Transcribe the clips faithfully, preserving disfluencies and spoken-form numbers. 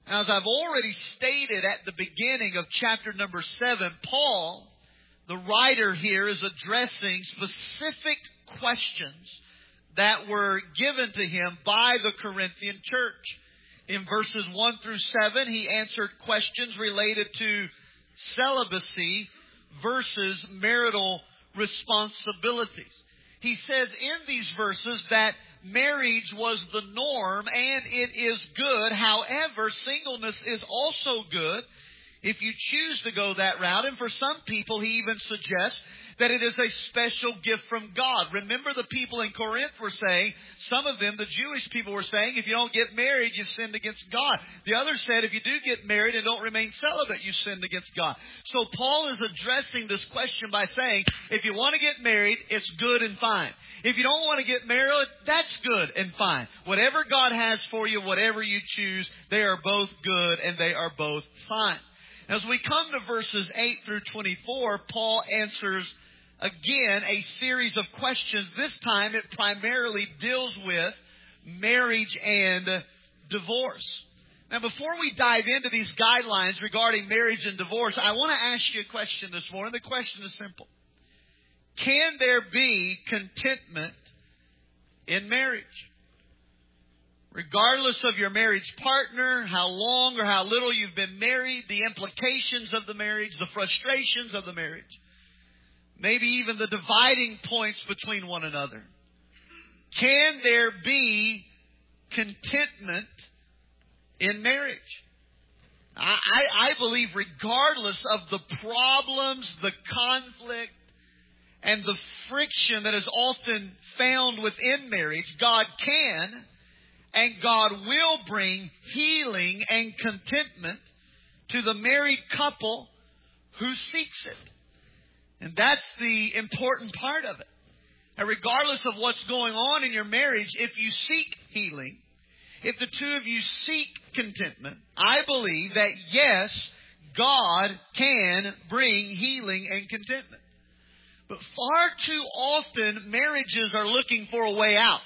Now, as I've already stated at the beginning of chapter number seven, Paul, the writer here, is addressing specific questions that were given to him by the Corinthian church. In verses one through seven, he answered questions related to celibacy versus marital responsibilities. He says in these verses that marriage was the norm and it is good. However, singleness is also good if you choose to go that route. And for some people, he even suggests that it is a special gift from God. Remember, the people in Corinth were saying, some of them, the Jewish people, were saying, if you don't get married, you sinned against God. The others said, if you do get married and don't remain celibate, you sinned against God. So Paul is addressing this question by saying, if you want to get married, it's good and fine. If you don't want to get married, that's good and fine. Whatever God has for you, whatever you choose, they are both good and they are both fine. As we come to verses eight through twenty-four, Paul answers again a series of questions. This time it primarily deals with marriage and divorce. Now, before we dive into these guidelines regarding marriage and divorce, I want to ask you a question this morning. The question is simple. Can there be contentment in marriage? Regardless of your marriage partner, how long or how little you've been married, the implications of the marriage, the frustrations of the marriage, maybe even the dividing points between one another. Can there be contentment in marriage? I, I, I believe regardless of the problems, the conflict, and the friction that is often found within marriage, God can and God will bring healing and contentment to the married couple who seeks it. And that's the important part of it. And regardless of what's going on in your marriage, if you seek healing, if the two of you seek contentment, I believe that yes, God can bring healing and contentment. But far too often, marriages are looking for a way out.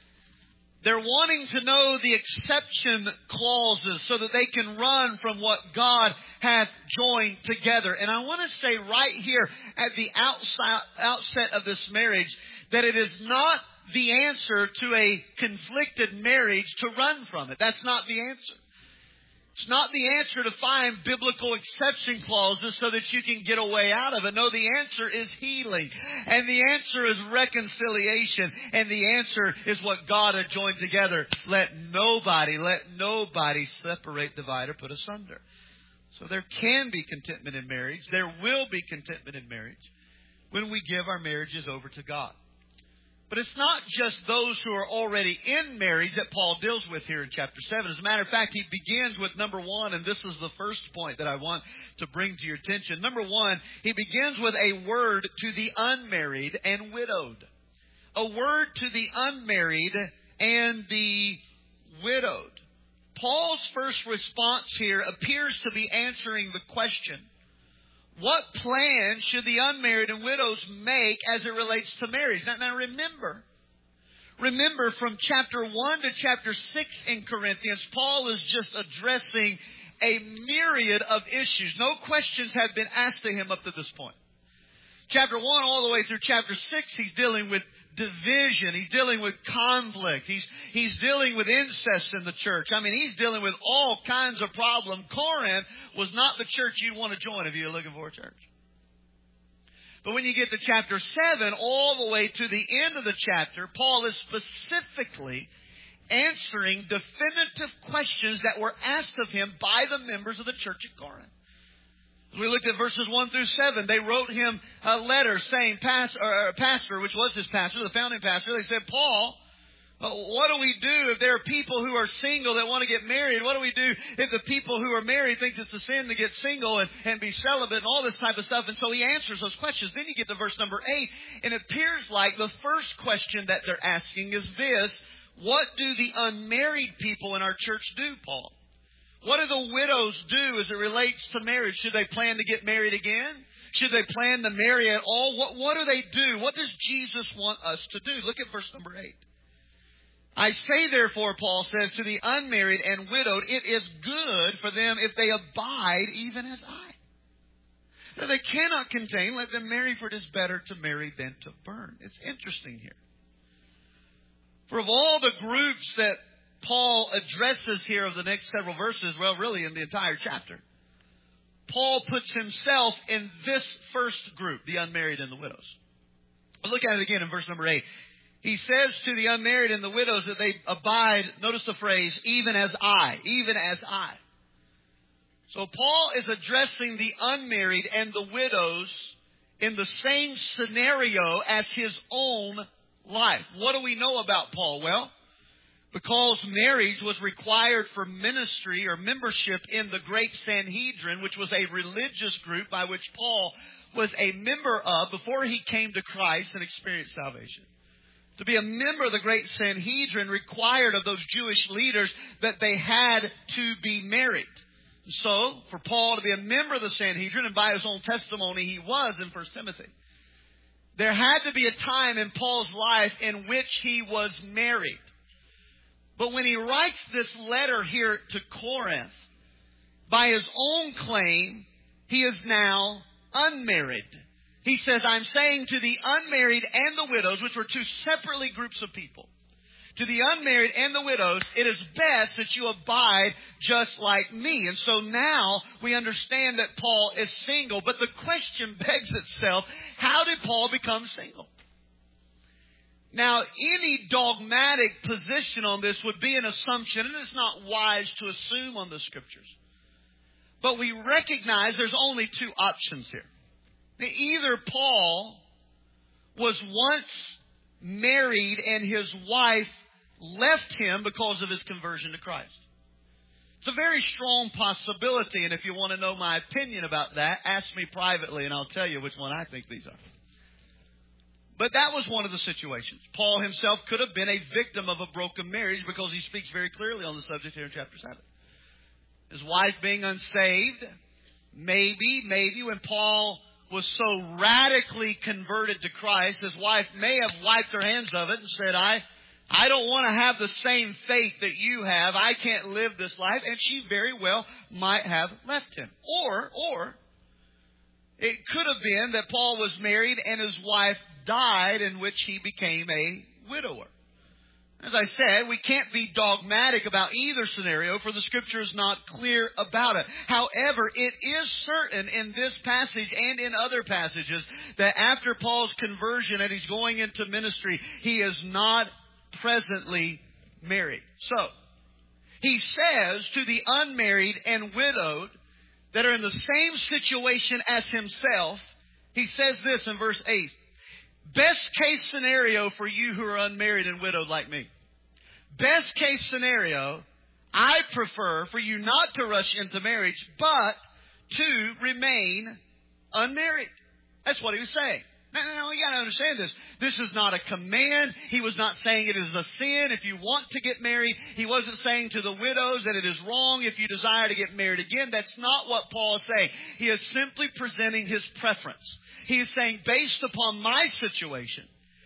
They're wanting to know the exception clauses so that they can run from what God hath joined together. And I want to say right here at the outside, outset of this marriage that it is not the answer to a conflicted marriage to run from it. That's not the answer. It's not the answer to find biblical exception clauses so that you can get a way out of it. No, the answer is healing. And the answer is reconciliation. And the answer is what God had joined together. Let nobody, let nobody separate, divide, or put asunder. So there can be contentment in marriage. There will be contentment in marriage when we give our marriages over to God. But it's not just those who are already in marriage that Paul deals with here in chapter seven. As a matter of fact, he begins with number one, and this is the first point that I want to bring to your attention. Number one, he begins with a word to the unmarried and widowed. A word to the unmarried and the widowed. Paul's first response here appears to be answering the question, what plan should the unmarried and widows make as it relates to marriage? Now, now remember, remember from chapter one to chapter six in Corinthians, Paul is just addressing a myriad of issues. No questions have been asked to him up to this point. Chapter one all the way through chapter six, he's dealing with division. He's dealing with conflict. He's, he's dealing with incest in the church. I mean, he's dealing with all kinds of problems. Corinth was not the church you'd want to join if you're looking for a church. But when you get to chapter seven, all the way to the end of the chapter, Paul is specifically answering definitive questions that were asked of him by the members of the church at Corinth. We looked at verses one through seven. They wrote him a letter saying, Pastor, or pastor, which was his pastor, the founding pastor. They said, Paul, what do we do if there are people who are single that want to get married? What do we do if the people who are married think it's a sin to get single and, and be celibate and all this type of stuff? And so he answers those questions. Then you get to verse number eight, and it appears like the first question that they're asking is this: what do the unmarried people in our church do, Paul? What do the widows do as it relates to marriage? Should they plan to get married again? Should they plan to marry at all? What, what do they do? What does Jesus want us to do? Look at verse number eight. I say, therefore, Paul says, to the unmarried and widowed, it is good for them if they abide even as I. Now, they cannot contain, let them marry, for it is better to marry than to burn. It's interesting here. For of all the groups that Paul addresses here of the next several verses, well, really in the entire chapter, Paul puts himself in this first group, the unmarried and the widows. Look at it again in verse number eight. He says to the unmarried and the widows that they abide, notice the phrase, even as I, even as I. So Paul is addressing the unmarried and the widows in the same scenario as his own life. What do we know about Paul? Well, because marriage was required for ministry or membership in the great Sanhedrin, which was a religious group by which Paul was a member of before he came to Christ and experienced salvation. To be a member of the great Sanhedrin required of those Jewish leaders that they had to be married. So, for Paul to be a member of the Sanhedrin, and by his own testimony he was in First Timothy, there had to be a time in Paul's life in which he was married. But when he writes this letter here to Corinth, by his own claim, he is now unmarried. He says, I'm saying to the unmarried and the widows, which were two separately groups of people, to the unmarried and the widows, it is best that you abide just like me. And so now we understand that Paul is single. But the question begs itself, how did Paul become single? Now, any dogmatic position on this would be an assumption, and it's not wise to assume on the Scriptures. But we recognize there's only two options here. Either Paul was once married and his wife left him because of his conversion to Christ. It's a very strong possibility, and if you want to know my opinion about that, ask me privately and I'll tell you which one I think these are. But that was one of the situations. Paul himself could have been a victim of a broken marriage because he speaks very clearly on the subject here in chapter seven. His wife being unsaved, maybe, maybe when Paul was so radically converted to Christ, his wife may have wiped her hands of it and said, I, I don't want to have the same faith that you have. I can't live this life. And she very well might have left him. Or, or, it could have been that Paul was married and his wife died, in which he became a widower. As I said, we can't be dogmatic about either scenario, for the Scripture is not clear about it. However, it is certain in this passage and in other passages that after Paul's conversion and he's going into ministry, he is not presently married. So, he says to the unmarried and widowed that are in the same situation as himself, he says this in verse eight. Best case scenario for you who are unmarried and widowed like me. Best case scenario, I prefer for you not to rush into marriage, but to remain unmarried. That's what he was saying. Now, now, you got to understand this. This is not a command. He was not saying it is a sin if you want to get married. He wasn't saying to the widows that it is wrong if you desire to get married again. That's not what Paul is saying. He is simply presenting his preference. He is saying, based upon my situation,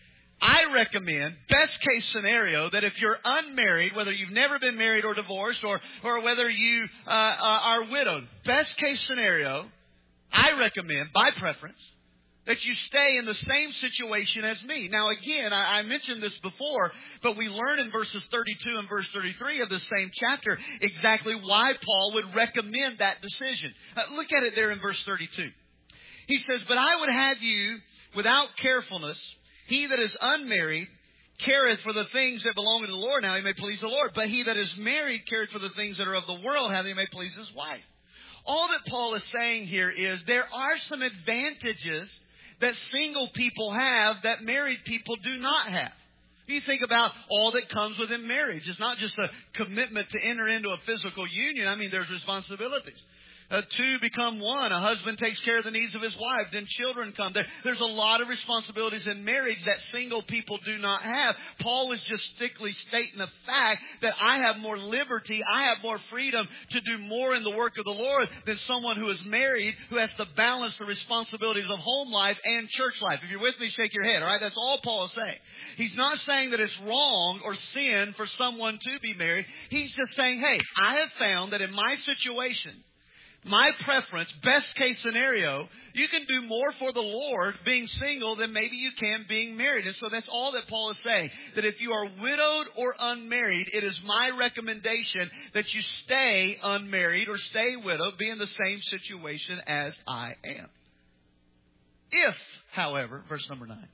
I recommend, best case scenario, that if you're unmarried, whether you've never been married or divorced, or, or whether you uh, uh, are widowed, best case scenario, I recommend, by preference, that you stay in the same situation as me. Now again, I, I mentioned this before, but we learn in verses thirty-two and verse thirty-three of the same chapter exactly why Paul would recommend that decision. Uh, look at it there in verse thirty-two. He says, but I would have you without carefulness, he that is unmarried careth for the things that belong to the Lord, how he may please the Lord. But he that is married careth for the things that are of the world, how he may please his wife. All that Paul is saying here is there are some advantages that single people have that married people do not have. You think about all that comes within marriage. It's not just a commitment to enter into a physical union. I mean, there's responsibilities. Uh, two become one. A husband takes care of the needs of his wife. Then children come. There, there's a lot of responsibilities in marriage that single people do not have. Paul is just strictly stating the fact that I have more liberty, I have more freedom to do more in the work of the Lord than someone who is married, who has to balance the responsibilities of home life and church life. If you're with me, shake your head. All right, that's all Paul is saying. He's not saying that it's wrong or sin for someone to be married. He's just saying, hey, I have found that in my situation, my preference, best case scenario, you can do more for the Lord being single than maybe you can being married. And so that's all that Paul is saying. That if you are widowed or unmarried, it is my recommendation that you stay unmarried or stay widowed, be in the same situation as I am. If, however, verse number nine.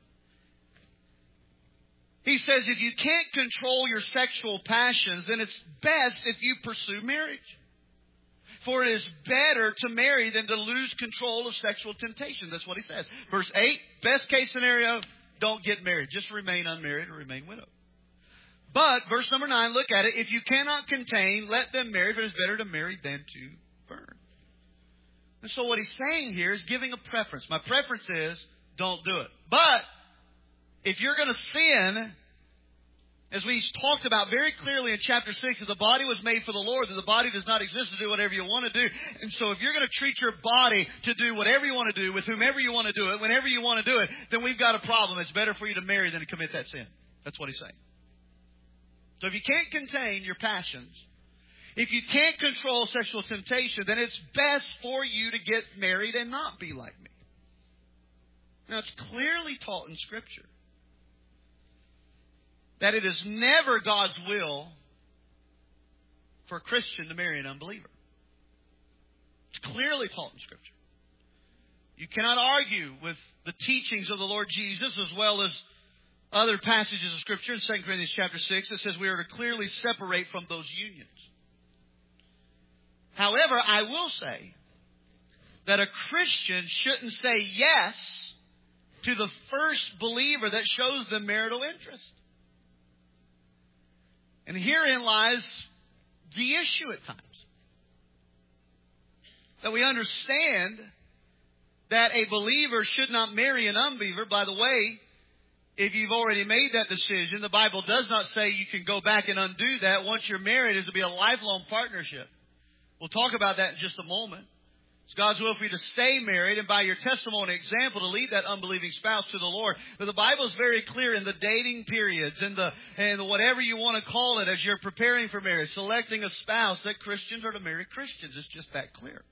He says if you can't control your sexual passions, then it's best if you pursue marriage. For it is better to marry than to lose control of sexual temptation. That's what he says. Verse eight, best case scenario, don't get married. Just remain unmarried or remain widowed. But, verse number nine, look at it. If you cannot contain, let them marry, for it is better to marry than to burn. And so what he's saying here is giving a preference. My preference is, don't do it. But, if you're going to sin, as we talked about very clearly in chapter six, that the body was made for the Lord, that the body does not exist to do whatever you want to do. And so if you're going to treat your body to do whatever you want to do, with whomever you want to do it, whenever you want to do it, then we've got a problem. It's better for you to marry than to commit that sin. That's what he's saying. So if you can't contain your passions, if you can't control sexual temptation, then it's best for you to get married and not be like me. Now, it's clearly taught in Scripture that it is never God's will for a Christian to marry an unbeliever. It's clearly taught in Scripture. You cannot argue with the teachings of the Lord Jesus as well as other passages of Scripture. In Second Corinthians chapter six, it says we are to clearly separate from those unions. However, I will say that a Christian shouldn't say yes to the first believer that shows them marital interest. And herein lies the issue at times. That we understand that a believer should not marry an unbeliever. By the way, if you've already made that decision, the Bible does not say you can go back and undo that. Once you're married, it's to be a lifelong partnership. We'll talk about that in just a moment. It's God's will for you to stay married and by your testimony example to lead that unbelieving spouse to the Lord. But the Bible is very clear in the dating periods and the and whatever you want to call it as you're preparing for marriage, selecting a spouse, that Christians are to marry Christians. It's just that clear.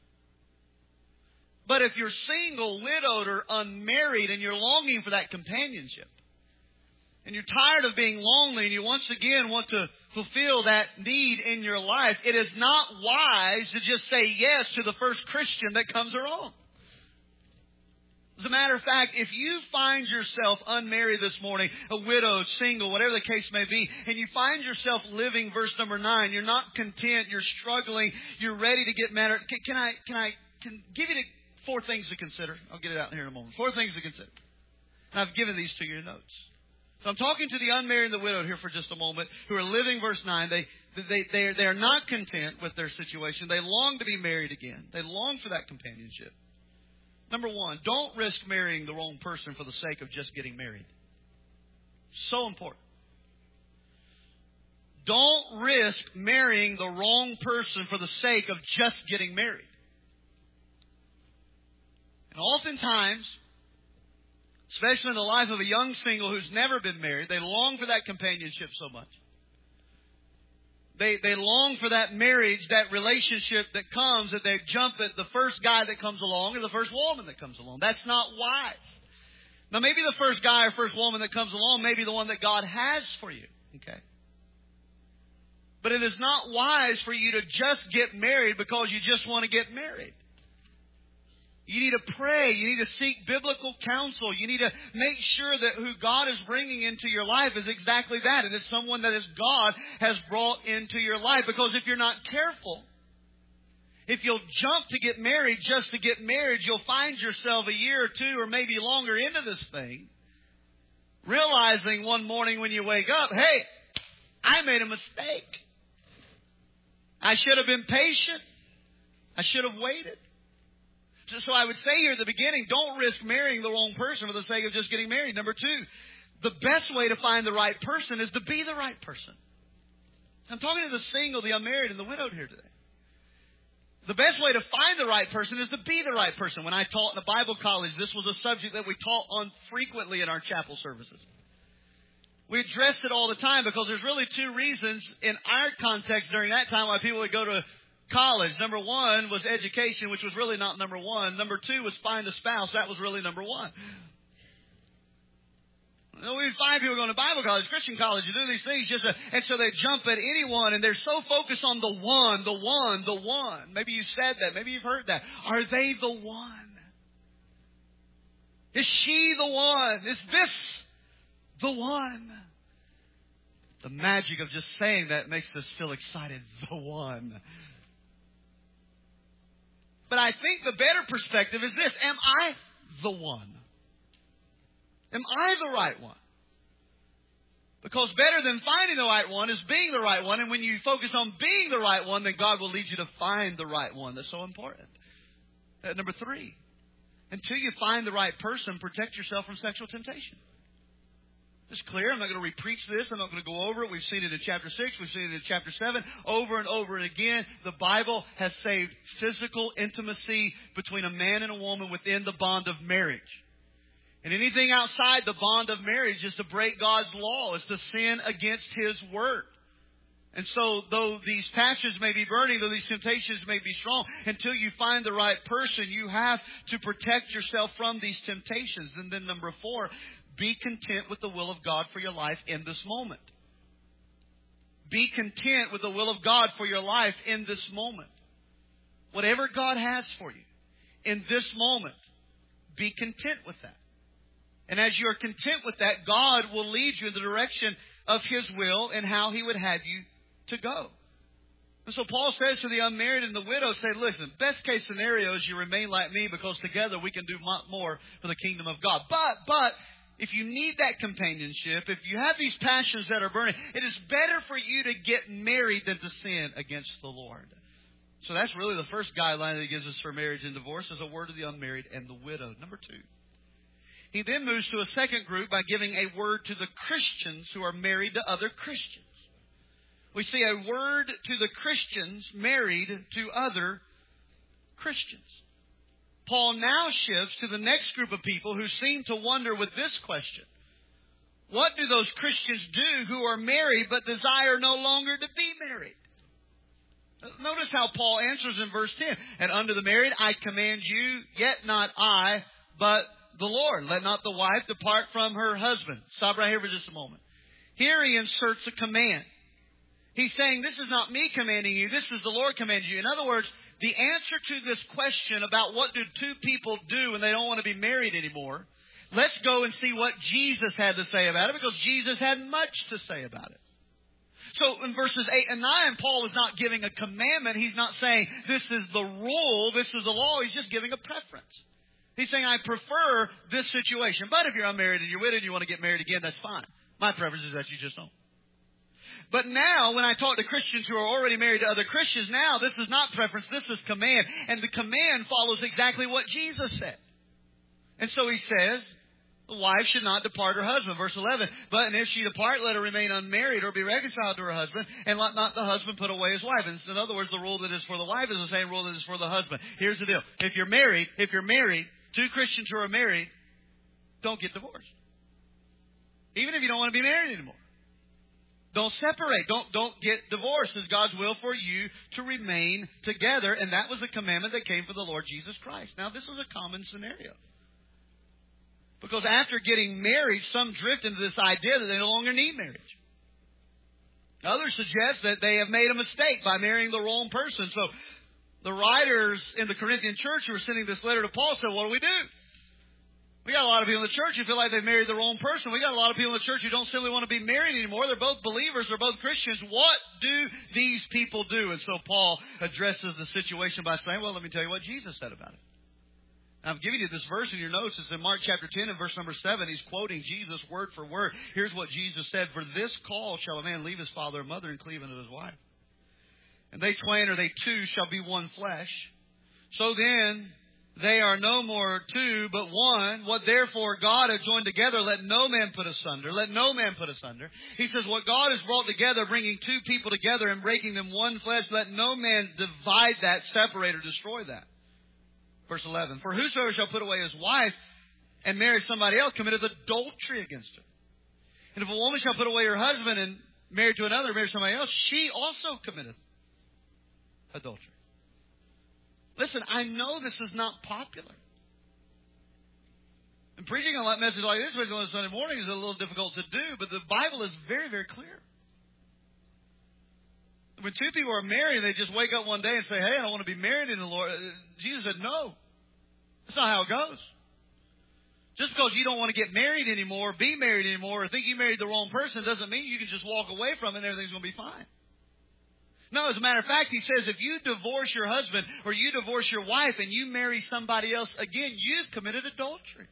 But if you're single, widowed, or unmarried and you're longing for that companionship, and you're tired of being lonely and you once again want to fulfill that need in your life, it is not wise to just say yes to the first Christian that comes along. As a matter of fact, if you find yourself unmarried this morning, a widow, single, whatever the case may be, and you find yourself living verse number nine, you're not content, you're struggling, you're ready to get married. Can, can I can I can give you the four things to consider? I'll get it out here in a moment. Four things to consider. And I've given these to your notes. So I'm talking to the unmarried and the widowed here for just a moment, who are living verse nine. They, they, they, are, they are not content with their situation. They long to be married again. They long for that companionship. Number one, don't risk marrying the wrong person for the sake of just getting married. So important. Don't risk marrying the wrong person for the sake of just getting married. And oftentimes, especially in the life of a young single who's never been married, they long for that companionship so much. They they long for that marriage, that relationship that comes, that they jump at the first guy that comes along or the first woman that comes along. That's not wise. Now, maybe the first guy or first woman that comes along may be the one that God has for you. Okay? But it is not wise for you to just get married because you just want to get married. You need to pray. You need to seek biblical counsel. You need to make sure that who God is bringing into your life is exactly that. And it's someone that is God has brought into your life. Because if you're not careful, if you'll jump to get married just to get married, you'll find yourself a year or two or maybe longer into this thing, realizing one morning when you wake up, hey, I made a mistake. I should have been patient. I I should have waited. So, so I would say here at the beginning, don't risk marrying the wrong person for the sake of just getting married. Number two, the best way to find the right person is to be the right person. I'm talking to the single, the unmarried, and the widowed here today. The best way to find the right person is to be the right person. When I taught in a Bible college, this was a subject that we taught on frequently in our chapel services. We addressed it all the time because there's really two reasons in our context during that time why people would go to college. Number one was education, which was really not number one. Number two was find a spouse. That was really number one. We find people going to Bible college, Christian college, you do these things just to, and so they jump at anyone and they're so focused on the one, the one, the one. Maybe you said that. Maybe you've heard that. Are they the one? Is she the one? Is this the one? The magic of just saying that makes us feel excited. The one. But I think the better perspective is this. Am I the one? Am I the right one? Because better than finding the right one is being the right one. And when you focus on being the right one, then God will lead you to find the right one. That's so important. Uh, number three, until you find the right person, protect yourself from sexual temptation. It's clear. I'm not going to re-preach this. I'm not going to go over it. We've seen it in chapter six. We've seen it in chapter seven. Over and over and again, the Bible has saved physical intimacy between a man and a woman within the bond of marriage. And anything outside the bond of marriage is to break God's law, is to sin against His word. And so, though these passions may be burning, though these temptations may be strong, until you find the right person, you have to protect yourself from these temptations. And then number four, be content with the will of God for your life in this moment. Be content with the will of God for your life in this moment. Whatever God has for you in this moment, be content with that. And as you are content with that, God will lead you in the direction of His will and how He would have you to go. And so Paul says to the unmarried and the widow, say, listen, best case scenario is you remain like me because together we can do more for the kingdom of God. But, but, if you need that companionship, if you have these passions that are burning, it is better for you to get married than to sin against the Lord. So that's really the first guideline that He gives us for marriage and divorce, is a word to the unmarried and the widow. Number two. He then moves to a second group by giving a word to the Christians who are married to other Christians. We see a word to the Christians married to other Christians. Paul now shifts to the next group of people who seem to wonder with this question. What do those Christians do who are married but desire no longer to be married? Notice how Paul answers in verse ten. And unto the married I command you, yet not I, but the Lord. Let not the wife depart from her husband. Stop right here for just a moment. Here he inserts a command. He's saying, this is not me commanding you. This is the Lord commanding you. In other words, the answer to this question about what do two people do when they don't want to be married anymore, let's go and see what Jesus had to say about it, because Jesus had much to say about it. So in verses eight and nine, Paul is not giving a commandment. He's not saying this is the rule, this is the law. He's just giving a preference. He's saying, I prefer this situation. But if you're unmarried and you're widowed and you want to get married again, that's fine. My preference is that you just don't. But now, when I talk to Christians who are already married to other Christians, now this is not preference, this is command. And the command follows exactly what Jesus said. And so he says, the wife should not depart her husband. Verse eleven, but and if she depart, let her remain unmarried or be reconciled to her husband, and let not the husband put away his wife. And in other words, the rule that is for the wife is the same rule that is for the husband. Here's the deal. If you're married, if you're married, two Christians who are married, don't get divorced. Even if you don't want to be married anymore. Don't separate. Don't, don't get divorced. It's God's will for you to remain together. And that was a commandment that came from the Lord Jesus Christ. Now, this is a common scenario. Because after getting married, some drift into this idea that they no longer need marriage. Others suggest that they have made a mistake by marrying the wrong person. So the writers in the Corinthian church who were sending this letter to Paul said, what do we do? We got a lot of people in the church who feel like they've married the wrong person. We got a lot of people in the church who don't simply want to be married anymore. They're both believers. They're both Christians. What do these people do? And so Paul addresses the situation by saying, well, let me tell you what Jesus said about it. Now, I'm giving you this verse in your notes. It's in Mark chapter ten and verse number seven. He's quoting Jesus word for word. Here's what Jesus said. For this call shall a man leave his father and mother and cleave unto his wife. And they twain or they two shall be one flesh. So then, they are no more two, but one. What therefore God hath joined together, let no man put asunder. Let no man put asunder. He says, what God has brought together, bringing two people together and breaking them one flesh, let no man divide that, separate, or destroy that. Verse eleven. For whosoever shall put away his wife and marry somebody else committeth adultery against her. And if a woman shall put away her husband and marry to another, marry somebody else, she also committeth adultery. Listen, I know this is not popular. And preaching on a message like this, especially on a Sunday morning, is a little difficult to do, but the Bible is very, very clear. When two people are married, they just wake up one day and say, hey, I don't want to be married in the Lord. Jesus said, no. That's not how it goes. Just because you don't want to get married anymore, be married anymore, or think you married the wrong person doesn't mean you can just walk away from it and everything's going to be fine. No, as a matter of fact, he says if you divorce your husband or you divorce your wife and you marry somebody else again, you've committed adultery.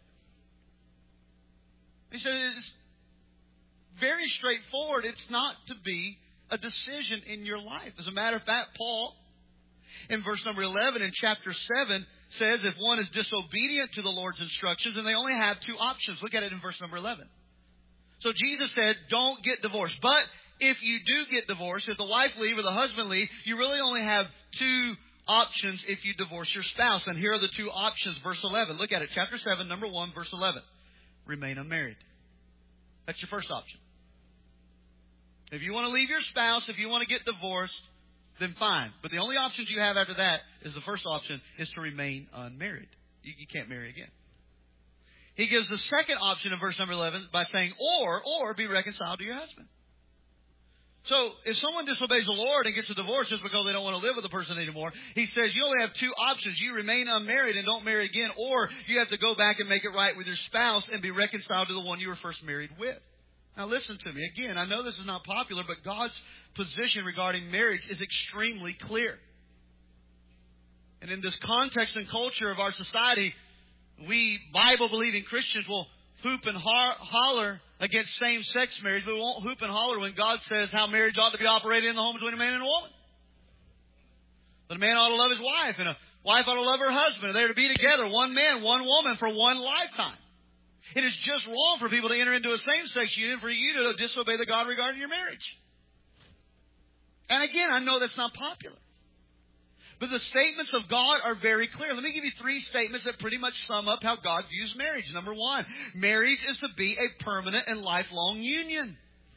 He says it's very straightforward. It's not to be a decision in your life. As a matter of fact, Paul, in verse number eleven in chapter seven, says if one is disobedient to the Lord's instructions, and they only have two options. Look at it in verse number eleven. So Jesus said, don't get divorced. But if you do get divorced, if the wife leave or the husband leave, you really only have two options if you divorce your spouse. And here are the two options, verse eleven. Look at it, chapter seven, number one, verse eleven. Remain unmarried. That's your first option. If you want to leave your spouse, if you want to get divorced, then fine. But the only options you have after that is the first option is to remain unmarried. You, you can't marry again. He gives the second option in verse number eleven by saying, or, or be reconciled to your husband. So, if someone disobeys the Lord and gets a divorce just because they don't want to live with the person anymore, he says you only have two options. You remain unmarried and don't marry again, or you have to go back and make it right with your spouse and be reconciled to the one you were first married with. Now listen to me. Again, I know this is not popular, but God's position regarding marriage is extremely clear. And in this context and culture of our society, we Bible-believing Christians will hoop and ho- holler against same-sex marriage, but we won't hoop and holler when God says how marriage ought to be operated in the home between a man and a woman. That a man ought to love his wife, and a wife ought to love her husband. They're to be together, one man, one woman, for one lifetime. It is just wrong for people to enter into a same-sex union for you to disobey the God regarding your marriage. And again, I know that's not popular. But the statements of God are very clear. Let me give you three statements that pretty much sum up how God views marriage. Number one, marriage is to be a permanent and lifelong union.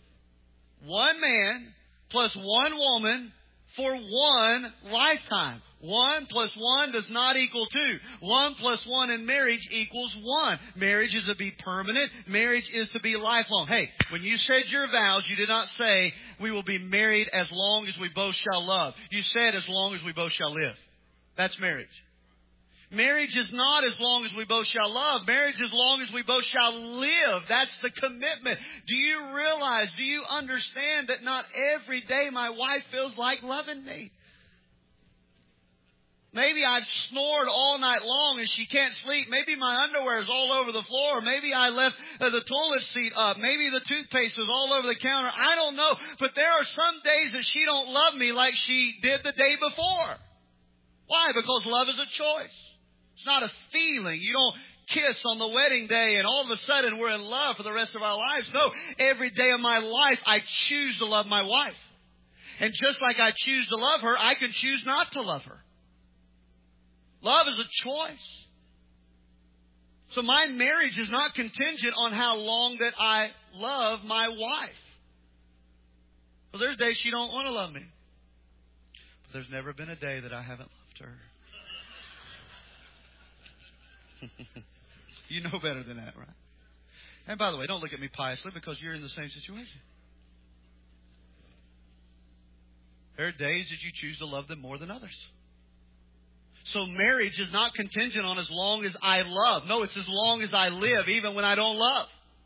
One man plus one woman for one lifetime. One plus one does not equal two. One plus one in marriage equals one. Marriage is to be permanent. Marriage is to be lifelong. Hey, when you said your vows, you did not say, we will be married as long as we both shall love. You said, as long as we both shall live. That's marriage. Marriage is not as long as we both shall love. Marriage is as long as we both shall live. That's the commitment. Do you realize, do you understand that not every day my wife feels like loving me? Maybe I've snored all night long and she can't sleep. Maybe my underwear is all over the floor. Maybe I left uh, the toilet seat up. Maybe the toothpaste was all over the counter. I don't know. But there are some days that she don't love me like she did the day before. Why? Because love is a choice. It's not a feeling. You don't kiss on the wedding day and all of a sudden we're in love for the rest of our lives. No, every day of my life I choose to love my wife. And just like I choose to love her, I can choose not to love her. Love is a choice. So my marriage is not contingent on how long that I love my wife. Well, there's days she don't want to love me. But there's never been a day that I haven't loved her. You know better than that, right? And by the way, don't look at me piously because you're in the same situation. There are days that you choose to love them more than others. So marriage is not contingent on as long as I love. No, it's as long as I live, even when I don't love.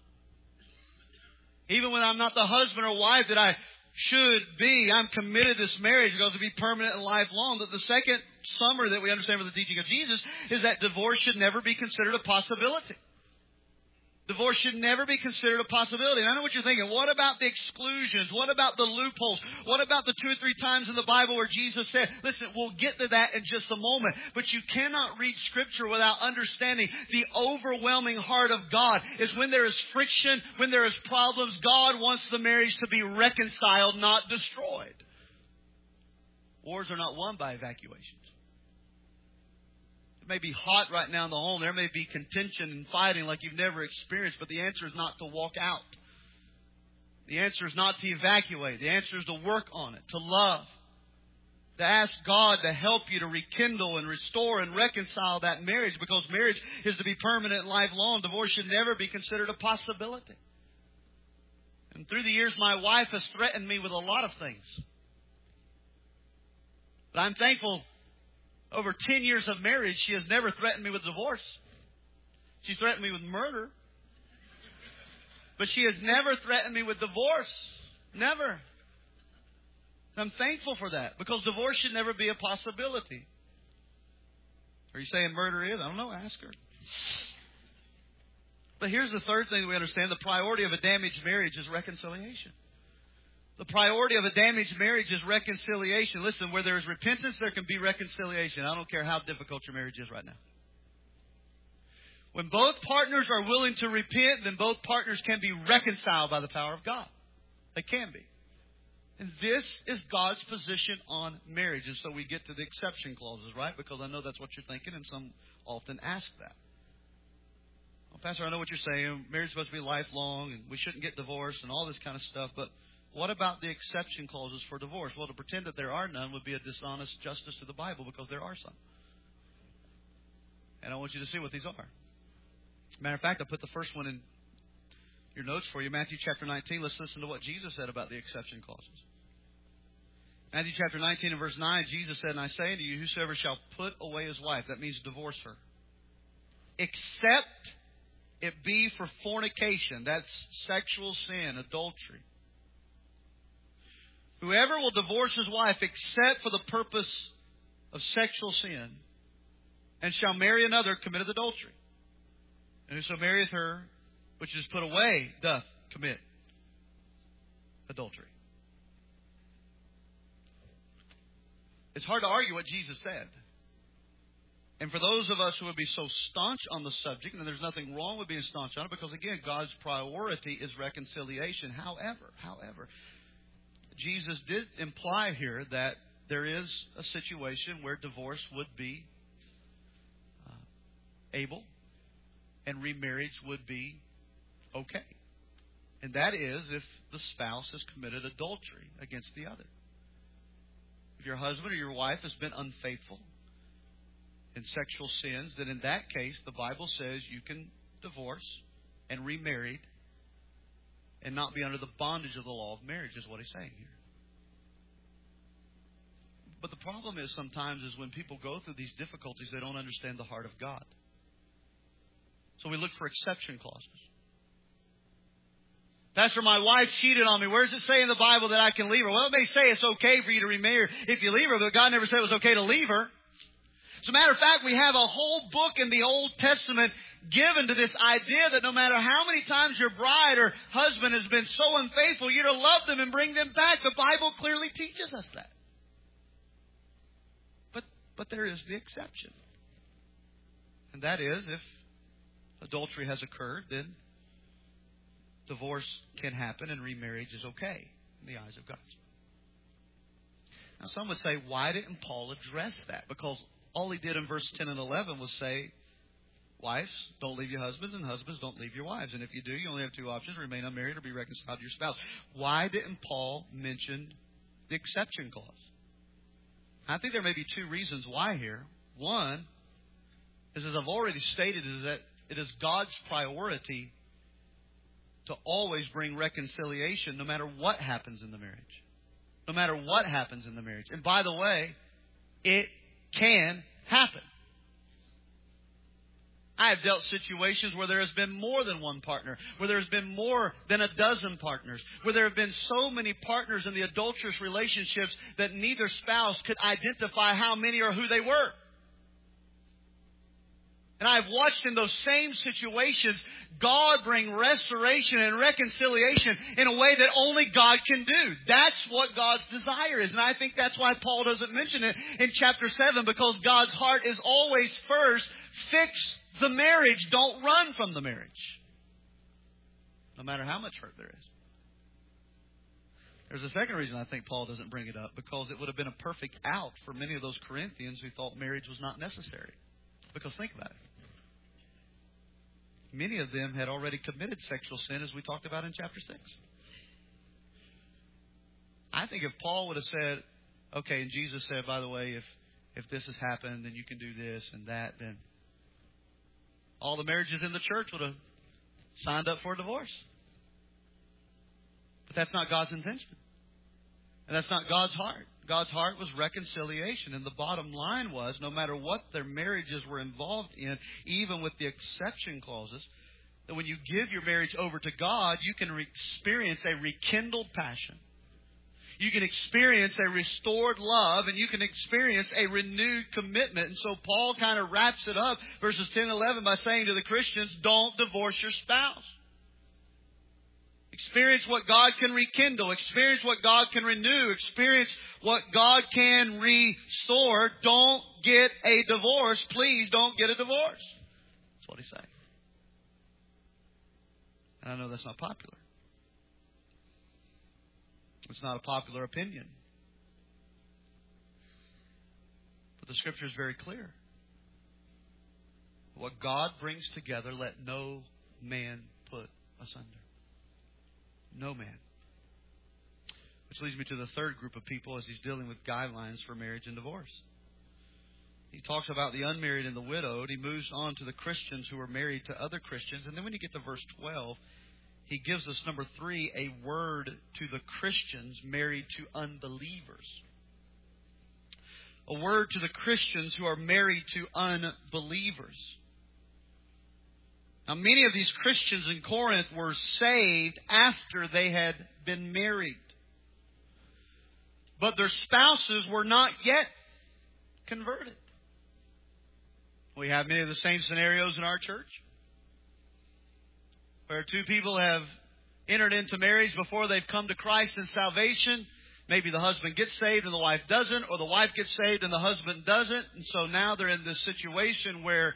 Even when I'm not the husband or wife that I should be, I'm committed to this marriage because to be permanent and lifelong. That the second summary that we understand from the teaching of Jesus is that divorce should never be considered a possibility. Divorce should never be considered a possibility. And I know what you're thinking. What about the exclusions? What about the loopholes? What about the two or three times in the Bible where Jesus said, listen, we'll get to that in just a moment. But you cannot read Scripture without understanding the overwhelming heart of God is when there is friction, when there is problems, God wants the marriage to be reconciled, not destroyed. Wars are not won by evacuations. It may be hot right now in the home. There may be contention and fighting like you've never experienced. But the answer is not to walk out. The answer is not to evacuate. The answer is to work on it, to love. To ask God to help you to rekindle and restore and reconcile that marriage. Because marriage is to be permanent and lifelong. Divorce should never be considered a possibility. And through the years, my wife has threatened me with a lot of things. But I'm thankful. Over ten years of marriage, she has never threatened me with divorce. She's threatened me with murder. But she has never threatened me with divorce. Never. I'm thankful for that. Because divorce should never be a possibility. Are you saying murder is? I don't know. Ask her. But here's the third thing that we understand. The priority of a damaged marriage is reconciliation. The priority of a damaged marriage is reconciliation. Listen, where there is repentance, there can be reconciliation. I don't care how difficult your marriage is right now. When both partners are willing to repent, then both partners can be reconciled by the power of God. They can be. And this is God's position on marriage. And so we get to the exception clauses, right? Because I know that's what you're thinking, and some often ask that. Well, Pastor, I know what you're saying. Marriage is supposed to be lifelong, and we shouldn't get divorced and all this kind of stuff. But what about the exception clauses for divorce? Well, to pretend that there are none would be a dishonest justice to the Bible, because there are some. And I want you to see what these are. Matter of fact, I put the first one in your notes for you. Matthew chapter nineteen. Let's listen to what Jesus said about the exception clauses. Matthew chapter nineteen and verse nine, Jesus said, and I say unto you, whosoever shall put away his wife, that means divorce her, except it be for fornication, that's sexual sin, adultery. Whoever will divorce his wife except for the purpose of sexual sin, and shall marry another, committeth adultery. And whoso marrieth her, which is put away, doth commit adultery. It's hard to argue what Jesus said. And for those of us who would be so staunch on the subject, and there's nothing wrong with being staunch on it, because again, God's priority is reconciliation. However, however, Jesus did imply here that there is a situation where divorce would be uh, able and remarriage would be okay. And that is if the spouse has committed adultery against the other. If your husband or your wife has been unfaithful in sexual sins, then in that case, the Bible says you can divorce and remarry and not be under the bondage of the law of marriage, is what he's saying here. But the problem is sometimes is when people go through these difficulties, they don't understand the heart of God. So we look for exception clauses. Pastor, my wife cheated on me. Where does it say in the Bible that I can leave her? Well, it may say it's okay for you to remarry if you leave her, but God never said it was okay to leave her. As a matter of fact, we have a whole book in the Old Testament given to this idea that no matter how many times your bride or husband has been so unfaithful, you're to love them and bring them back. The Bible clearly teaches us that. But, but there is the exception. And that is if adultery has occurred, then divorce can happen and remarriage is okay in the eyes of God. Now some would say, why didn't Paul address that? Because all he did in verse ten and eleven was say, wives, don't leave your husbands, and husbands, don't leave your wives. And if you do, you only have two options: remain unmarried or be reconciled to your spouse. Why didn't Paul mention the exception clause? I think there may be two reasons why here. One is, as I've already stated, is that it is God's priority to always bring reconciliation no matter what happens in the marriage. No matter what happens in the marriage. And by the way, it can happen. I have dealt situations where there has been more than one partner, where there has been more than a dozen partners, where there have been so many partners in the adulterous relationships that neither spouse could identify how many or who they were. And I've watched in those same situations, God bring restoration and reconciliation in a way that only God can do. That's what God's desire is. And I think that's why Paul doesn't mention it in chapter seven, because God's heart is always first, fix the marriage. Don't run from the marriage. No matter how much hurt there is. There's a second reason I think Paul doesn't bring it up, because it would have been a perfect out for many of those Corinthians who thought marriage was not necessary. Because think about it. Many of them had already committed sexual sin, as we talked about in chapter six. I think if Paul would have said, okay, and Jesus said, by the way, if, if this has happened, then you can do this and that, then all the marriages in the church would have signed up for a divorce. But that's not God's intention. And that's not God's heart. God's heart was reconciliation. And the bottom line was, no matter what their marriages were involved in, even with the exception clauses, that when you give your marriage over to God, you can re- experience a rekindled passion. You can experience a restored love, and you can experience a renewed commitment. And so Paul kind of wraps it up, verses ten and eleven, by saying to the Christians, don't divorce your spouse. Experience what God can rekindle. Experience what God can renew. Experience what God can restore. Don't get a divorce. Please don't get a divorce. That's what he's saying. And I know that's not popular. It's not a popular opinion. But the Scripture is very clear. What God brings together, let no man put asunder. No man. Which leads me to the third group of people as he's dealing with guidelines for marriage and divorce. He talks about the unmarried and the widowed. He moves on to the Christians who are married to other Christians. And then when you get to verse twelve, he gives us, number three, a word to the Christians married to unbelievers. A word to the Christians who are married to unbelievers. Now, many of these Christians in Corinth were saved after they had been married. But their spouses were not yet converted. We have many of the same scenarios in our church, where two people have entered into marriage before they've come to Christ in salvation. Maybe the husband gets saved and the wife doesn't, or the wife gets saved and the husband doesn't. And so now they're in this situation where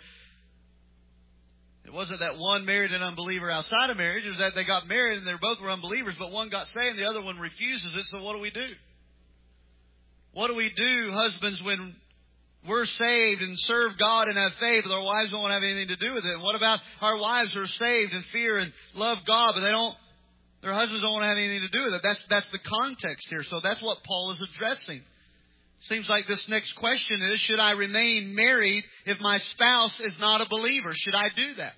it wasn't that one married an unbeliever outside of marriage. It was that they got married and they both were unbelievers, but one got saved and the other one refuses it. So what do we do? What do we do, husbands, when we're saved and serve God and have faith, but our wives don't want to have anything to do with it? And what about our wives who are saved and fear and love God, but they don't, their husbands don't want to have anything to do with it? That's, that's the context here. So that's what Paul is addressing. Seems like this next question is, should I remain married if my spouse is not a believer? Should I do that?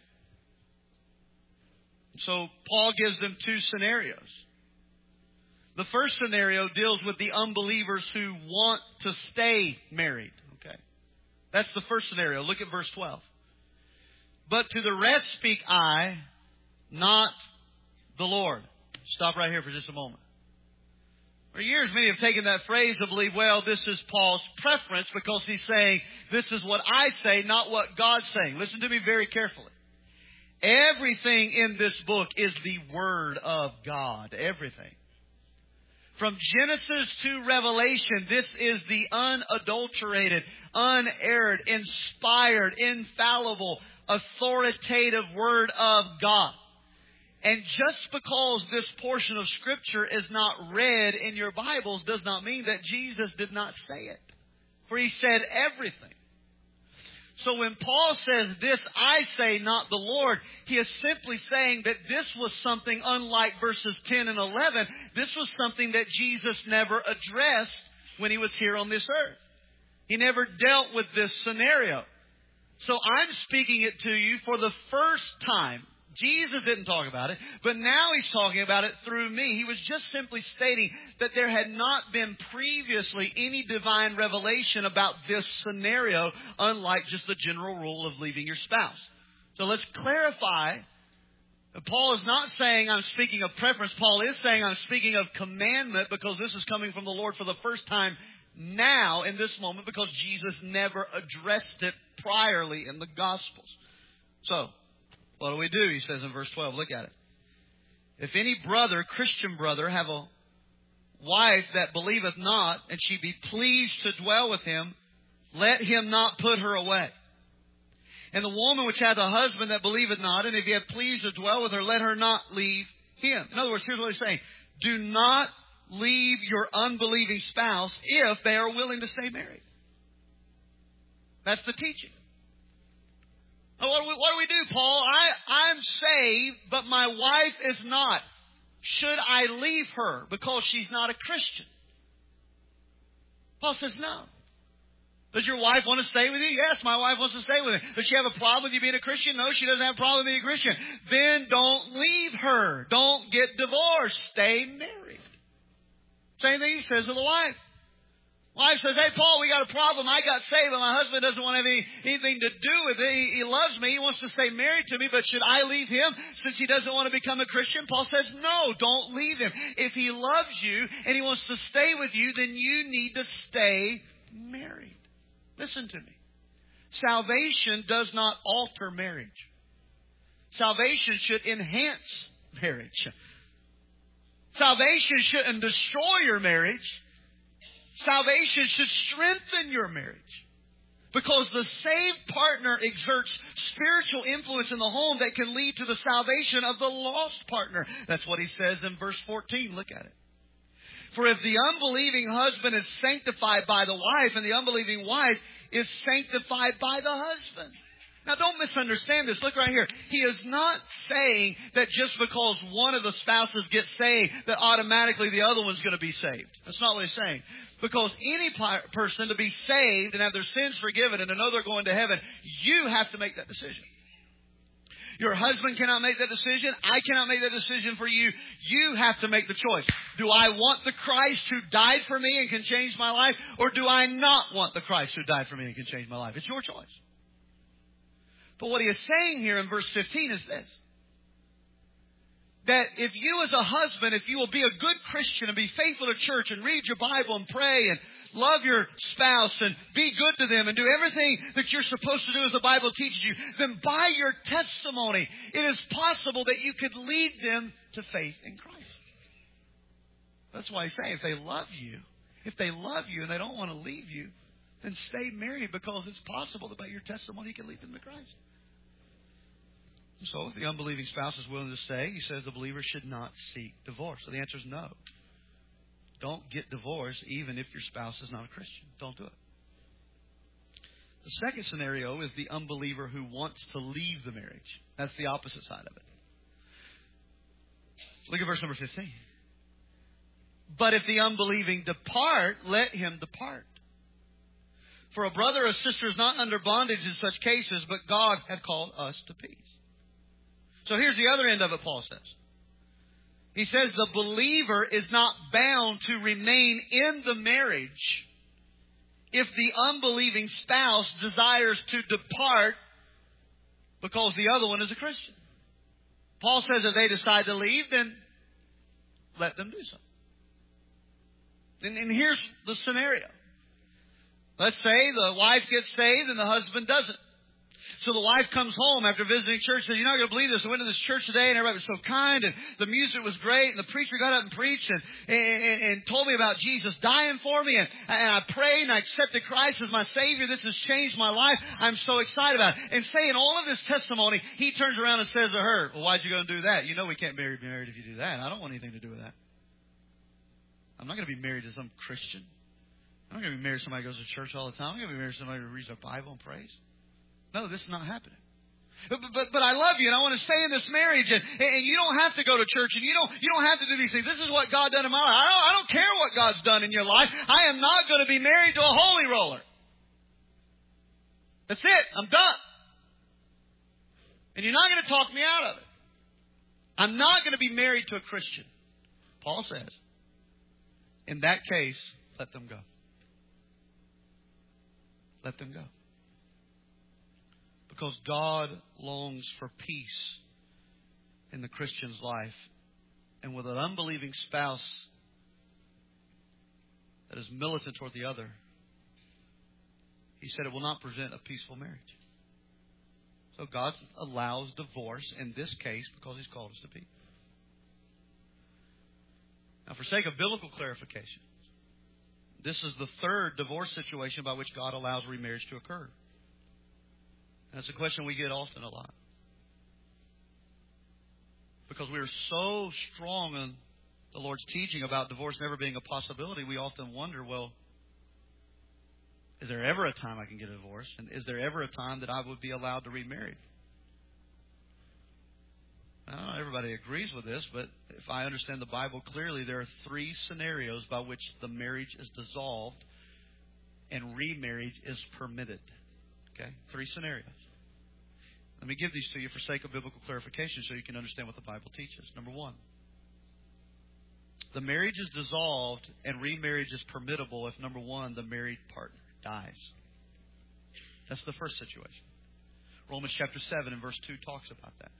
So Paul gives them two scenarios. The first scenario deals with the unbelievers who want to stay married. Okay, that's the first scenario. Look at verse twelve. But to the rest speak I, not the Lord. Stop right here for just a moment. For years, many have taken that phrase to believe, well, this is Paul's preference because he's saying, this is what I say, not what God's saying. Listen to me very carefully. Everything in this book is the Word of God. Everything. From Genesis to Revelation, this is the unadulterated, unerred, inspired, infallible, authoritative Word of God. And just because this portion of Scripture is not read in your Bibles does not mean that Jesus did not say it. For He said everything. So when Paul says, this I say, not the Lord, he is simply saying that this was something unlike verses ten and eleven. This was something that Jesus never addressed when He was here on this earth. He never dealt with this scenario. So I'm speaking it to you for the first time. Jesus didn't talk about it, but now He's talking about it through me. He was just simply stating that there had not been previously any divine revelation about this scenario, unlike just the general rule of leaving your spouse. So let's clarify. Paul is not saying I'm speaking of preference. Paul is saying I'm speaking of commandment, because this is coming from the Lord for the first time now in this moment, because Jesus never addressed it priorly in the Gospels. So, what do we do? He says in verse twelve. Look at it. If any brother, Christian brother, have a wife that believeth not, and she be pleased to dwell with him, let him not put her away. And the woman which hath a husband that believeth not, and if he have pleased to dwell with her, let her not leave him. In other words, here's what he's saying. Do not leave your unbelieving spouse if they are willing to stay married. That's the teaching. What do we, what do, we do, Paul? I, I'm saved, but my wife is not. Should I leave her because she's not a Christian? Paul says no. Does your wife want to stay with you? Yes, my wife wants to stay with me. Does she have a problem with you being a Christian? No, she doesn't have a problem with being a Christian. Then don't leave her. Don't get divorced. Stay married. Same thing he says to the wife. Wife says, hey, Paul, we got a problem. I got saved, but my husband doesn't want to have any, anything to do with it. He, he loves me. He wants to stay married to me, but should I leave him since he doesn't want to become a Christian? Paul says, no, don't leave him. If he loves you and he wants to stay with you, then you need to stay married. Listen to me. Salvation does not alter marriage. Salvation should enhance marriage. Salvation shouldn't destroy your marriage. Salvation should strengthen your marriage. Because the saved partner exerts spiritual influence in the home that can lead to the salvation of the lost partner. That's what he says in verse fourteen. Look at it. For if the unbelieving husband is sanctified by the wife, and the unbelieving wife is sanctified by the husband. Now don't misunderstand this. Look right here. He is not saying that just because one of the spouses gets saved, that automatically the other one's going to be saved. That's not what he's saying. Because any person to be saved and have their sins forgiven and to know they're going to heaven, you have to make that decision. Your husband cannot make that decision. I cannot make that decision for you. You have to make the choice. Do I want the Christ who died for me and can change my life? Or do I not want the Christ who died for me and can change my life? It's your choice. But what he is saying here in verse fifteen is this. That if you as a husband, if you will be a good Christian and be faithful to church and read your Bible and pray and love your spouse and be good to them and do everything that you're supposed to do as the Bible teaches you, then by your testimony, it is possible that you could lead them to faith in Christ. That's why he's saying if they love you, if they love you and they don't want to leave you, then stay married, because it's possible that by your testimony you can lead them to Christ. So if the unbelieving spouse is willing to stay, he says the believer should not seek divorce. So the answer is no. Don't get divorced even if your spouse is not a Christian. Don't do it. The second scenario is the unbeliever who wants to leave the marriage. That's the opposite side of it. Look at verse number fifteen. But if the unbelieving depart, let him depart. For a brother or sister is not under bondage in such cases, but God hath called us to peace. So here's the other end of it, Paul says. He says the believer is not bound to remain in the marriage if the unbelieving spouse desires to depart because the other one is a Christian. Paul says if they decide to leave, then let them do so. And, and here's the scenario. Let's say the wife gets saved and the husband doesn't. So the wife comes home after visiting church and says, you're not going to believe this. I went to this church today and everybody was so kind and the music was great and the preacher got up and preached and, and, and told me about Jesus dying for me. And, and I prayed and I accepted Christ as my Savior. This has changed my life. I'm so excited about it. And saying all of this testimony, he turns around and says to her, well, why'd you go and do that? You know we can't be married if you do that. I don't want anything to do with that. I'm not going to be married to some Christian. I'm not going to be married to somebody who goes to church all the time. I'm going to be married to somebody who reads their Bible and prays. No, this is not happening. But, but, but I love you and I want to stay in this marriage and, and you don't have to go to church and you don't, you don't have to do these things. This is what God done in my life. I don't, I don't care what God's done in your life. I am not going to be married to a holy roller. That's it. I'm done. And you're not going to talk me out of it. I'm not going to be married to a Christian. Paul says, in that case, let them go. Let them go. Because God longs for peace in the Christian's life. And with an unbelieving spouse that is militant toward the other, he said it will not present a peaceful marriage. So So God allows divorce in this case because He's called us to be. Now, for sake of biblical clarification, this is the third divorce situation by which God allows remarriage to occur. That's a question we get often a lot. Because we are so strong in the Lord's teaching about divorce never being a possibility, we often wonder, well, is there ever a time I can get a divorce? And is there ever a time that I would be allowed to remarry? Now, not everybody agrees with this, but if I understand the Bible clearly, there are three scenarios by which the marriage is dissolved and remarriage is permitted. Okay? Three scenarios. Let me give these to you for sake of biblical clarification so you can understand what the Bible teaches. Number one, the marriage is dissolved and remarriage is permittable if, number one, the married partner dies. That's the first situation. Romans chapter seven and verse two talks about that.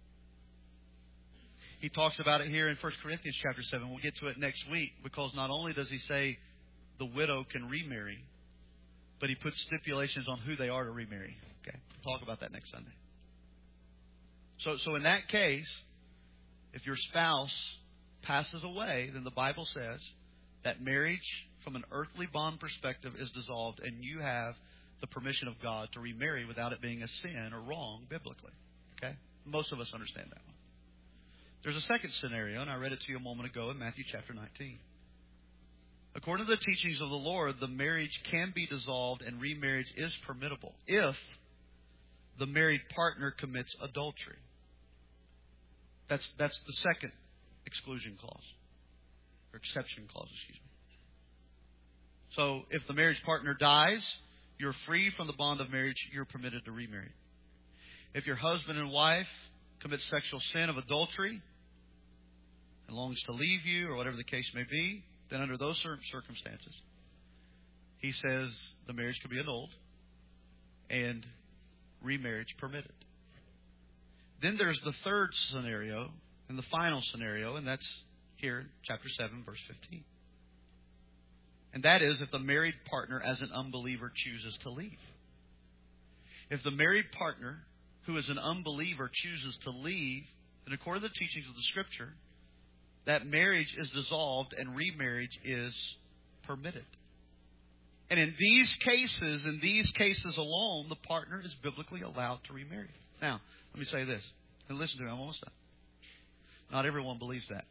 He talks about it here in First Corinthians chapter seven. We'll get to it next week because not only does he say the widow can remarry, but he puts stipulations on who they are to remarry. Okay, we'll talk about that next Sunday. So, so in that case, if your spouse passes away, then the Bible says that marriage from an earthly bond perspective is dissolved and you have the permission of God to remarry without it being a sin or wrong biblically. Okay? Most of us understand that one. There's a second scenario, and I read it to you a moment ago in Matthew chapter nineteen. According to the teachings of the Lord, the marriage can be dissolved and remarriage is permittable if the married partner commits adultery. That's that's the second exclusion clause, or exception clause, excuse me. So if the marriage partner dies, you're free from the bond of marriage, you're permitted to remarry. If your husband and wife commit sexual sin of adultery and longs to leave you, or whatever the case may be, then under those certain circumstances, he says the marriage could be annulled and remarriage permitted. Then there's the third scenario and the final scenario, and that's here, chapter seven, verse fifteen. And that is if the married partner as an unbeliever chooses to leave. If the married partner who is an unbeliever chooses to leave, then according to the teachings of the Scripture, that marriage is dissolved and remarriage is permitted. And in these cases, in these cases alone, the partner is biblically allowed to remarry. Now, let me say this. And listen to me, I'm almost done. Not everyone believes that.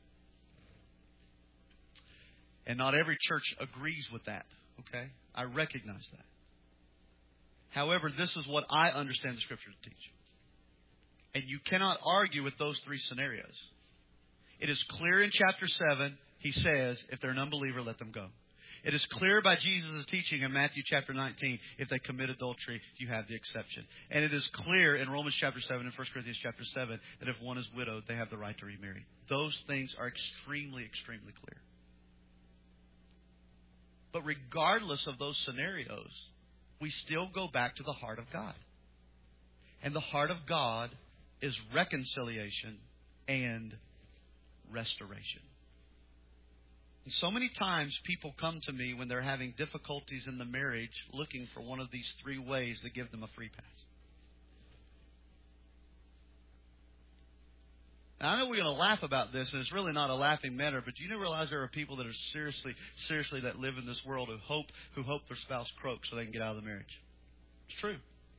And not every church agrees with that. Okay? I recognize that. However, this is what I understand the Scripture to teach. And you cannot argue with those three scenarios. It is clear in chapter seven, he says, if they're an unbeliever, let them go. It is clear by Jesus' teaching in Matthew chapter nineteen, if they commit adultery, you have the exception. And it is clear in Romans chapter seven and First Corinthians chapter seven that if one is widowed, they have the right to remarry. Those things are extremely, extremely clear. But regardless of those scenarios, we still go back to the heart of God. And the heart of God is reconciliation and restoration. And so many times people come to me when they're having difficulties in the marriage looking for one of these three ways that give them a free pass. Now, I know we're going to laugh about this, and it's really not a laughing matter, but do you realize there are people that are seriously, seriously that live in this world who hope, who hope their spouse croaks so they can get out of the marriage? It's true.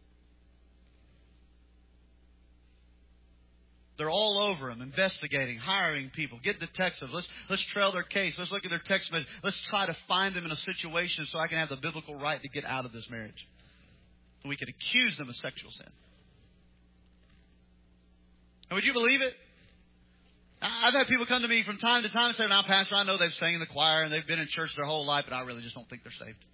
They're all over them, investigating, hiring people, getting the text of, let's, let's trail their case. Let's look at their text message. Let's try to find them in a situation so I can have the biblical right to get out of this marriage. So we can accuse them of sexual sin. And would you believe it? I've had people come to me from time to time and say, now, Pastor, I know they've sang in the choir and they've been in church their whole life, but I really just don't think they're saved.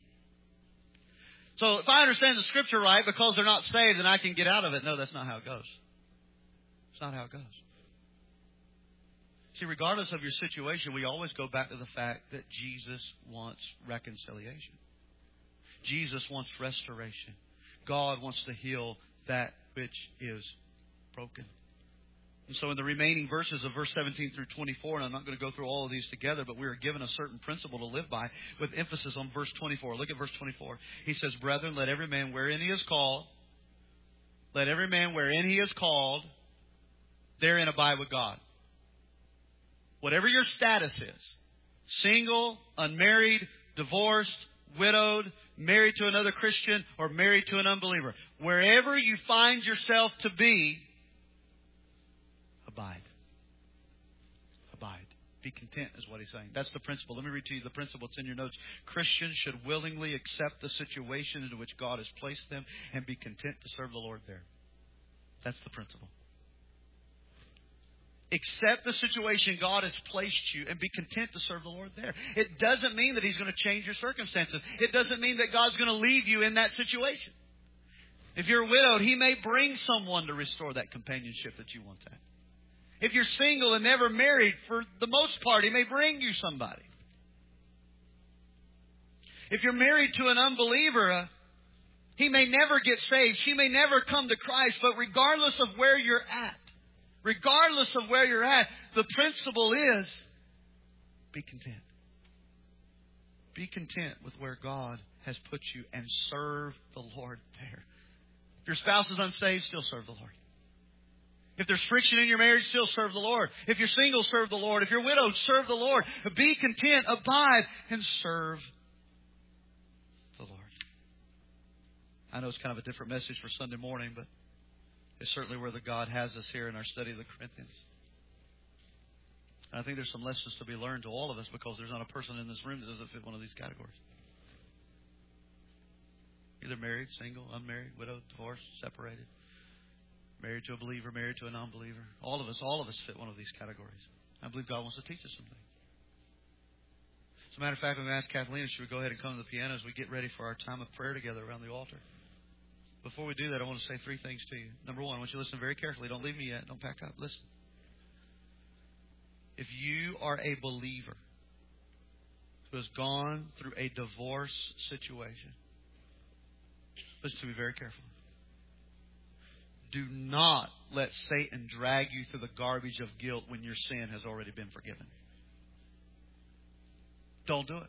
So if I understand the Scripture right, because they're not saved, then I can get out of it. No, that's not how it goes. It's not how it goes. See, regardless of your situation, we always go back to the fact that Jesus wants reconciliation. Jesus wants restoration. God wants to heal that which is broken. And so in the remaining verses of verse seventeen through twenty-four, and I'm not going to go through all of these together, but we are given a certain principle to live by with emphasis on verse twenty-four. Look at verse twenty-four. He says, Brethren, let every man wherein he is called Let every man wherein he is called, therein abide with God. Whatever your status is, single, unmarried, divorced, widowed, married to another Christian, or married to an unbeliever, wherever you find yourself to be, abide. Abide. Be content is what he's saying. That's the principle. Let me read to you the principle. It's in your notes. Christians should willingly accept the situation into which God has placed them and be content to serve the Lord there. That's the principle. Accept the situation God has placed you and be content to serve the Lord there. It doesn't mean that He's going to change your circumstances. It doesn't mean that God's going to leave you in that situation. If you're widowed, He may bring someone to restore that companionship that you once had. If you're single and never married, for the most part, He may bring you somebody. If you're married to an unbeliever, uh, he may never get saved. She may never come to Christ. But regardless of where you're at, regardless of where you're at, the principle is be content. Be content with where God has put you and serve the Lord there. If your spouse is unsaved, still serve the Lord. If there's friction in your marriage, still serve the Lord. If you're single, serve the Lord. If you're widowed, serve the Lord. Be content, abide, and serve the Lord. I know it's kind of a different message for Sunday morning, but it's certainly where the God has us here in our study of the Corinthians. And I think there's some lessons to be learned to all of us because there's not a person in this room that doesn't fit one of these categories. Either married, single, unmarried, widowed, divorced, separated. Married to a believer, married to a non-believer. All of us, all of us fit one of these categories. I believe God wants to teach us something. As a matter of fact, I'm going to ask Kathleen if she would go ahead and come to the piano as we get ready for our time of prayer together around the altar. Before we do that, I want to say three things to you. Number one, I want you to listen very carefully. Don't leave me yet. Don't pack up. Listen. If you are a believer who has gone through a divorce situation, listen to me very carefully. Do not let Satan drag you through the garbage of guilt when your sin has already been forgiven. Don't do it.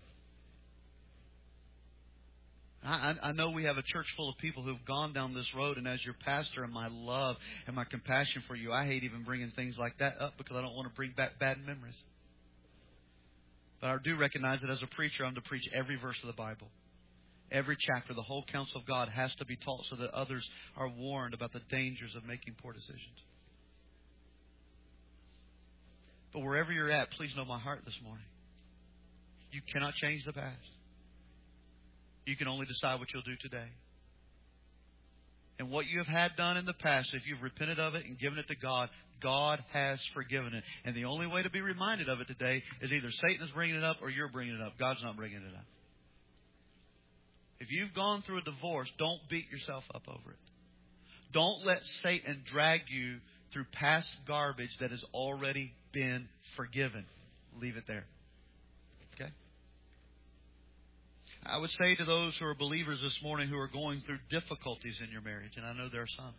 I, I know we have a church full of people who have gone down this road, and as your pastor and my love and my compassion for you, I hate even bringing things like that up because I don't want to bring back bad memories. But I do recognize that as a preacher, I'm to preach every verse of the Bible. Every chapter, the whole counsel of God has to be taught so that others are warned about the dangers of making poor decisions. But wherever you're at, please know my heart this morning. You cannot change the past. You can only decide what you'll do today. And what you have had done in the past, if you've repented of it and given it to God, God has forgiven it. And the only way to be reminded of it today is either Satan is bringing it up or you're bringing it up. God's not bringing it up. If you've gone through a divorce, don't beat yourself up over it. Don't let Satan drag you through past garbage that has already been forgiven. Leave it there. Okay? I would say to those who are believers this morning who are going through difficulties in your marriage, and I know there are some.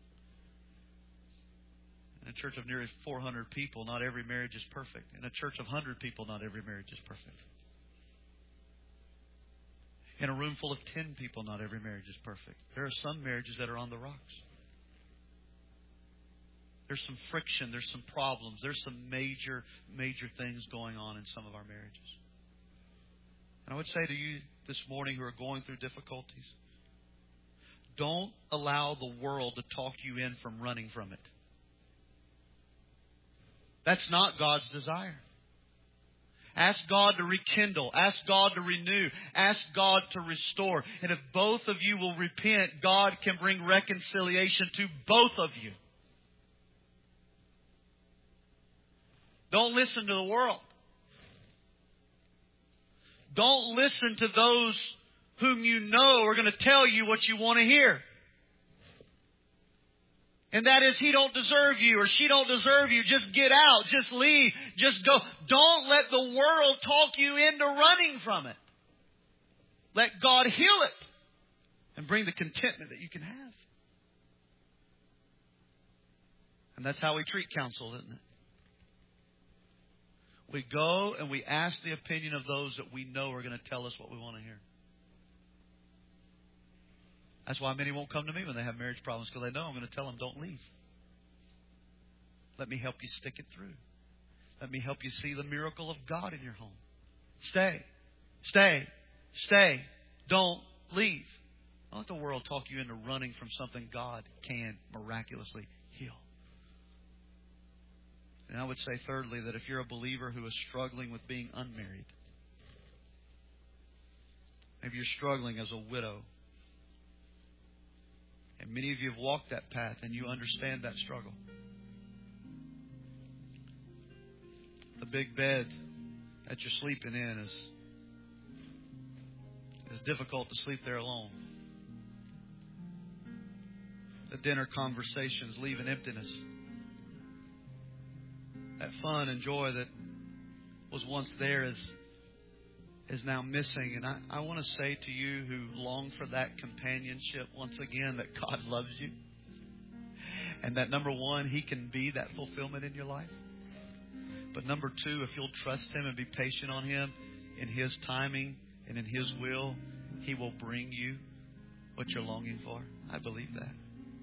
In a church of nearly four hundred people, not every marriage is perfect. In a church of one hundred people, not every marriage is perfect. In a room full of ten people, not every marriage is perfect. There are some marriages that are on the rocks. There's some friction. There's some problems. There's some major, major things going on in some of our marriages. And I would say to you this morning who are going through difficulties, don't allow the world to talk you in from running from it. That's not God's desire. Ask God to rekindle. Ask God to renew. Ask God to restore. And if both of you will repent, God can bring reconciliation to both of you. Don't listen to the world. Don't listen to those whom you know are going to tell you what you want to hear. And that is, he don't deserve you or she don't deserve you. Just get out. Just leave. Just go. Don't let the world talk you into running from it. Let God heal it and bring the contentment that you can have. And that's how we treat counsel, isn't it? We go and we ask the opinion of those that we know are going to tell us what we want to hear. That's why many won't come to me when they have marriage problems, because they know I'm going to tell them, don't leave. Let me help you stick it through. Let me help you see the miracle of God in your home. Stay. Stay. Stay. Don't leave. Don't let the world talk you into running from something God can miraculously heal. And I would say, thirdly, that if you're a believer who is struggling with being unmarried, maybe you're struggling as a widow, and many of you have walked that path and you understand that struggle. The big bed that you're sleeping in is, is difficult to sleep there alone. The dinner conversations leave an emptiness. That fun and joy that was once there is, is now missing. And I, I want to say to you who long for that companionship once again, that God loves you. And that, number one, He can be that fulfillment in your life. But number two, if you'll trust Him and be patient on Him, in His timing and in His will, He will bring you what you're longing for. I believe that.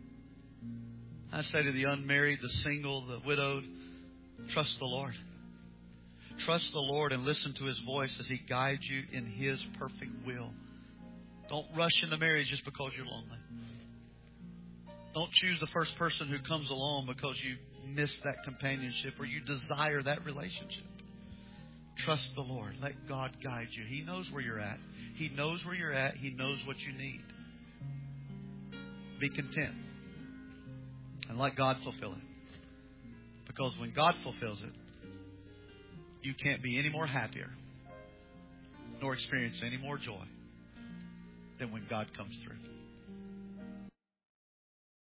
I say to the unmarried, the single, the widowed, trust the Lord. Trust the Lord and listen to His voice as He guides you in His perfect will. Don't rush into marriage just because you're lonely. Don't choose the first person who comes along because you miss that companionship or you desire that relationship. Trust the Lord. Let God guide you. He knows where you're at. He knows where you're at. He knows what you need. Be content and let God fulfill it. Because when God fulfills it, you can't be any more happier nor experience any more joy than when God comes through.